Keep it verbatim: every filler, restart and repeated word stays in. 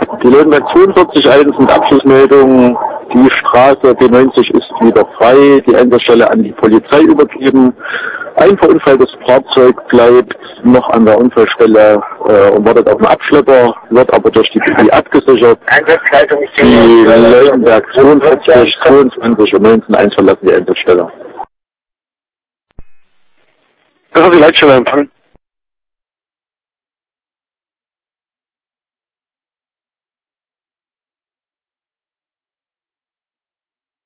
Die Löwenberg zweiundvierzig eins mit Abschlussmeldung. Die Straße B neunzig ist wieder frei. Die Einsatzstelle an die Polizei übergeben. Ein verunfalltes Fahrzeug bleibt noch an der Unfallstelle äh, und wartet auf einen Abschlepper, wird aber durch die P I abgesichert. Die Löwenberg zweiundvierzig, zweiundzwanzig und neunzehn eins verlassen die Einsatzstelle. Das hat die Leitstelle empfangen.